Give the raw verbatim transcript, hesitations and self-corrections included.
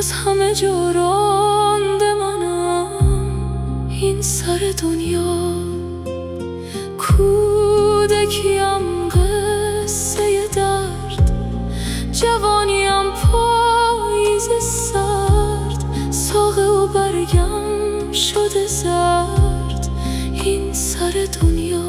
از همه جا رانده منم این سر دنیا. کودکیم قصه درد، جوانیم پاییز سرد، ساقه و برگم شده زرد این سر دنیا.